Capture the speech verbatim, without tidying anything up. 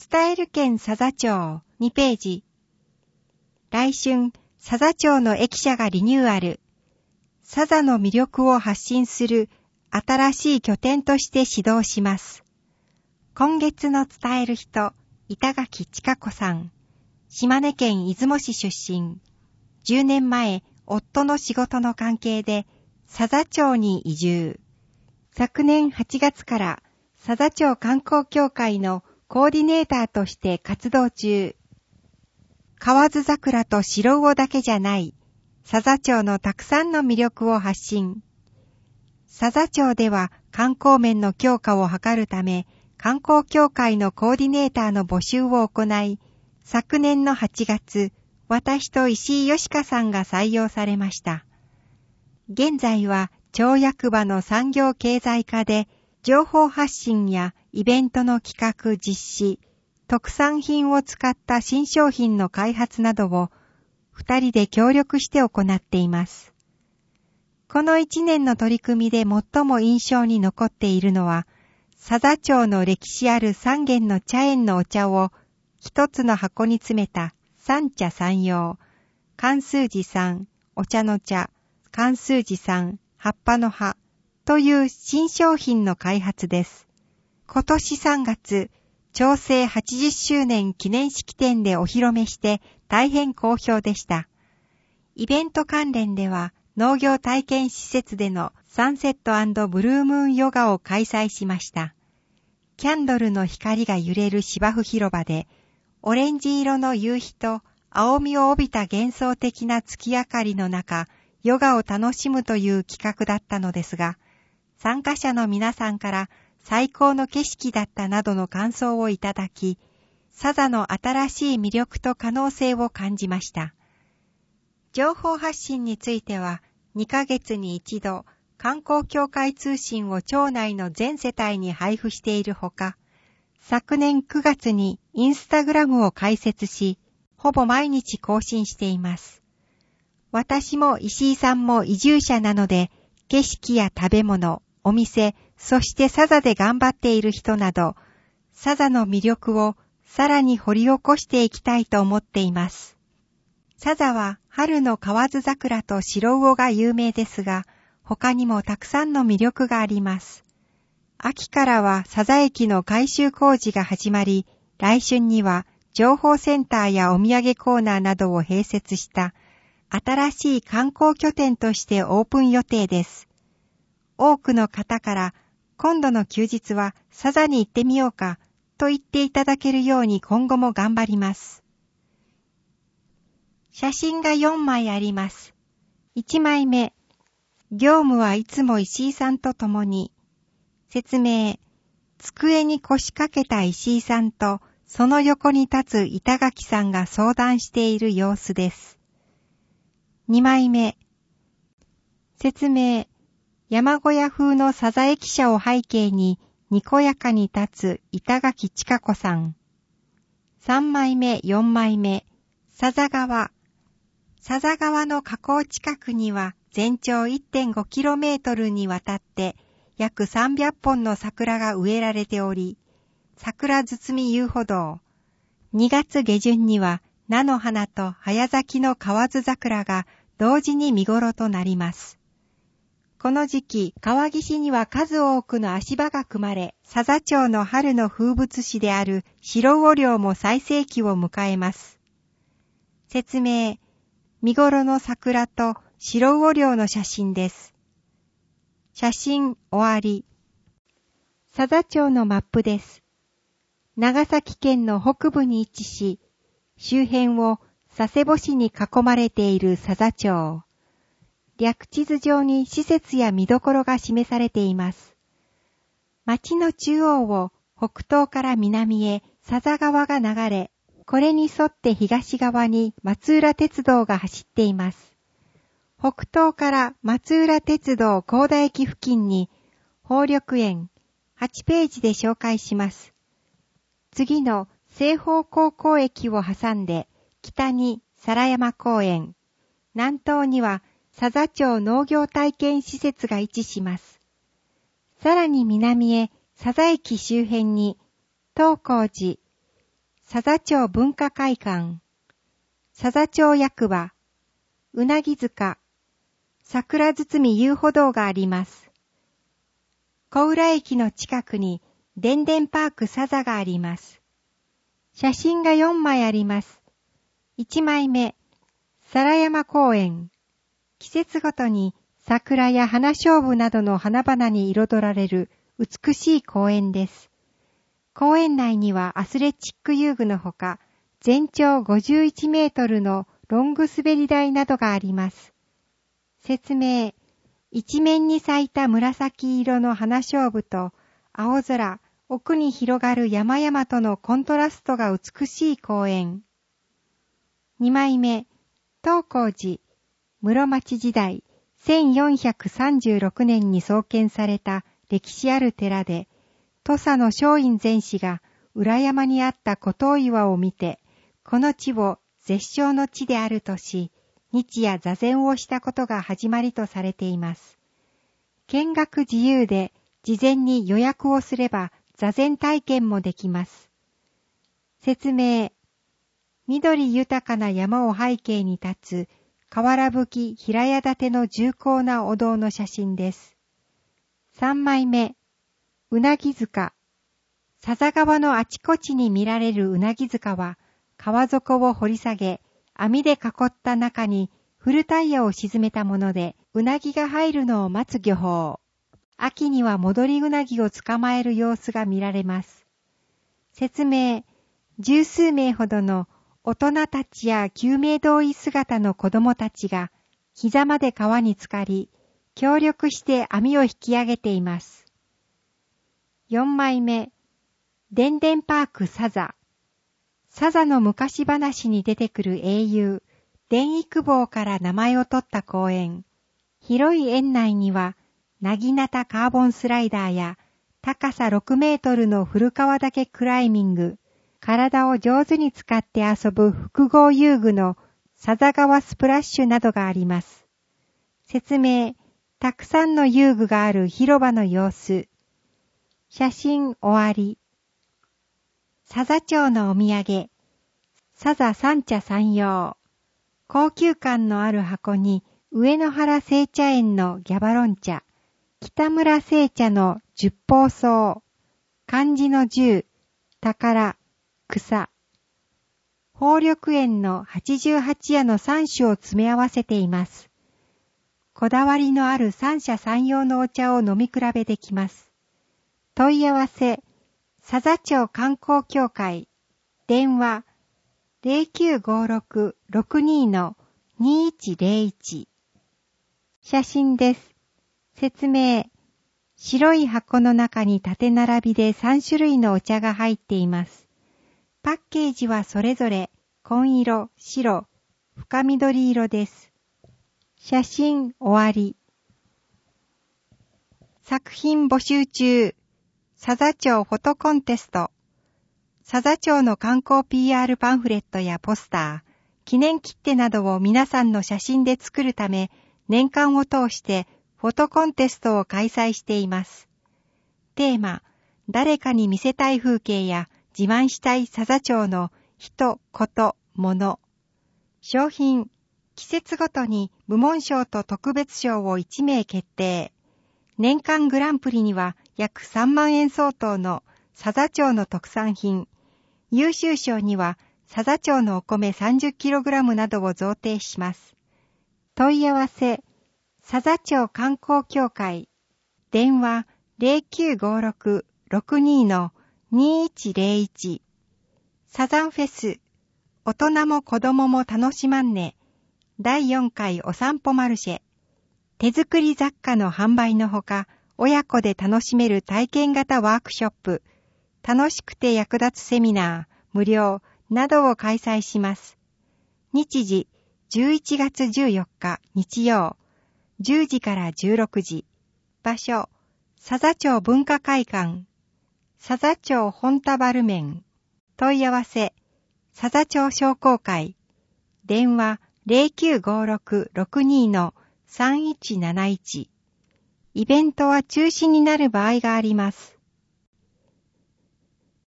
伝える県佐々町にページ。来春、佐々町の駅舎がリニューアル。佐々の魅力を発信する新しい拠点として始動します。今月の伝える人、板垣千佳子さん。島根県出雲市出身。じゅうねんまえ、夫の仕事の関係で佐々町に移住。昨年はちがつから佐々町観光協会のコーディネーターとして活動中。河津桜と白魚だけじゃない、佐々町のたくさんの魅力を発信。佐々町では観光面の強化を図るため、観光協会のコーディネーターの募集を行い、昨年のはちがつ、私と石井義香さんが採用されました。現在は町役場の産業経済課で、情報発信やイベントの企画実施、特産品を使った新商品の開発などを二人で協力して行っています。この一年の取り組みで最も印象に残っているのは、佐々町の歴史ある三軒の茶園のお茶を一つの箱に詰めた三茶三葉、漢数字三、お茶の茶、漢数字三、葉っぱの葉という新商品の開発です。今年さんがつ、町政はちじゅっしゅうねん記念式典でお披露目して大変好評でした。イベント関連では農業体験施設でのサンセット&ブルームーンヨガを開催しました。キャンドルの光が揺れる芝生広場で、オレンジ色の夕日と青みを帯びた幻想的な月明かりの中、ヨガを楽しむという企画だったのですが、参加者の皆さんから最高の景色だったなどの感想をいただき、佐々の新しい魅力と可能性を感じました。情報発信については、にかげつに一度、観光協会通信を町内の全世帯に配布しているほか、昨年くがつにインスタグラムを開設し、ほぼ毎日更新しています。私も石井さんも移住者なので、景色や食べ物、お店、そして佐々で頑張っている人など、佐々の魅力をさらに掘り起こしていきたいと思っています。佐々は春の河津桜と白魚が有名ですが、他にもたくさんの魅力があります。秋からは佐々駅の改修工事が始まり、来春には情報センターやお土産コーナーなどを併設した新しい観光拠点としてオープン予定です。多くの方から今度の休日は佐々に行ってみようかと言っていただけるように今後も頑張ります。写真がよんまいあります。いちまいめ、業務はいつも石井さんと共に。説明、机に腰掛けた石井さんとその横に立つ板垣さんが相談している様子です。にまいめ、説明、山小屋風の佐々駅舎を背景ににこやかに立つ板垣千佳子さん。さんまいめ、よんまいめ、佐々川。佐々川の河口近くには全長 いってんごキロメートル にわたって約さんびゃっぽんの桜が植えられており、桜包み遊歩道。にがつげじゅんには菜の花と早咲きの河津桜が同時に見頃となります。この時期、川岸には数多くの足場が組まれ、佐々町の春の風物詩である白魚漁も最盛期を迎えます。説明、見頃の桜と白魚漁の写真です。写真終わり。佐々町のマップです。長崎県の北部に位置し、周辺を佐世保市に囲まれている佐々町。略地図上に施設や見どころが示されています。町の中央を北東から南へ佐々川が流れ、これに沿って東側に松浦鉄道が走っています。北東から松浦鉄道高田駅付近に宝緑園はちページで紹介します。次の西方高校駅を挟んで北に皿山公園、南東には佐々町農業体験施設が位置します。さらに南へ佐々駅周辺に東光寺、 佐々町文化会館、佐々町役場、うなぎ塚、桜堤遊歩道があります。小浦駅の近くにでんでんパーク佐々があります。写真がよんまいあります。いちまいめ、皿山公園。季節ごとに桜や花菖蒲などの花々に彩られる美しい公園です。公園内にはアスレチック遊具のほか、全長ごじゅういちメートルのロング滑り台などがあります。説明。一面に咲いた紫色の花菖蒲と青空、奥に広がる山々とのコントラストが美しい公園。にまいめ、東光寺、室町時代せんよんひゃくさんじゅうろくねんに創建された歴史ある寺で、土佐の松陰禅師が裏山にあった古塔岩を見て、この地を絶唱の地であるとし、日夜座禅をしたことが始まりとされています。見学自由で事前に予約をすれば座禅体験もできます。説明。緑豊かな山を背景に立つ瓦葺き平屋建ての重厚なお堂の写真です。さんまいめ。うなぎ塚。笹川のあちこちに見られるうなぎ塚は、川底を掘り下げ、網で囲った中に古タイヤを沈めたもので、うなぎが入るのを待つ漁法。秋には戻りうなぎを捕まえる様子が見られます。説明。十数名ほどの大人たちや救命胴衣姿の子供たちが、膝まで川に浸かり、協力して網を引き上げています。よんまいめ。でんでんパーク佐々。佐々の昔話に出てくる英雄、伝育坊から名前を取った公園。広い園内には、なぎなたカーボンスライダーや、高さろくメートルの古川岳クライミング、体を上手に使って遊ぶ複合遊具の笹川スプラッシュなどがあります。説明。たくさんの遊具がある広場の様子。写真終わり。佐々町のお土産。佐々三茶三葉。高級感のある箱に上野原製茶園のギャバロン茶。北村製茶の十宝草。漢字の十。宝。草。宝緑園の八十八夜の三種を詰め合わせています。こだわりのある三者三様のお茶を飲み比べできます。問い合わせ、佐々町観光協会、電話、ゼロきゅうごろく ろくに のにいちゼロいち。写真です。説明、白い箱の中に縦並びでさんしゅるいのお茶が入っています。パッケージはそれぞれ、紺色、白、深緑色です。写真終わり。作品募集中。佐々町フォトコンテスト。佐々町の観光 ピーアール パンフレットやポスター、記念切手などを皆さんの写真で作るため、年間を通してフォトコンテストを開催しています。テーマ、誰かに見せたい風景や自慢したい佐々町の人、こと、物。商品、季節ごとに部門賞と特別賞をいちめい決定。年間グランプリには約さんまんえん相当の佐々町の特産品、優秀賞には佐々町のお米 さんじゅっキログラム などを贈呈します。問い合わせ、佐々町観光協会、電話 ゼロきゅうごろく ろくに のにいちゼロいち。サザンフェス、大人も子供も楽しまんね。だいよんかいお散歩マルシェ。手作り雑貨の販売のほか、親子で楽しめる体験型ワークショップ、楽しくて役立つセミナー、無料などを開催します。日時、じゅういちがつじゅうよっか日曜、じゅうじからじゅうろくじ。場所、佐々町文化会館、佐々町本田原面。問い合わせ、佐々町商工会、電話 ゼロきゅうごろく ろくに のさんいちなないち。イベントは中止になる場合があります。